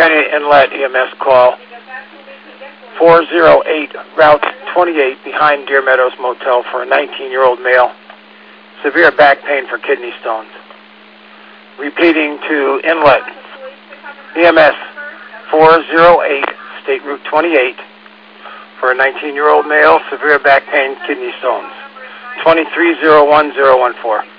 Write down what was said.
Pioneer Inlet EMS call 408 Route 28 behind Deer Meadows Motel for a 19-year-old male. Severe back pain for kidney stones. Repeating to Inlet EMS 408 State Route 28 for a 19-year-old male, severe back pain, kidney stones. 2301014.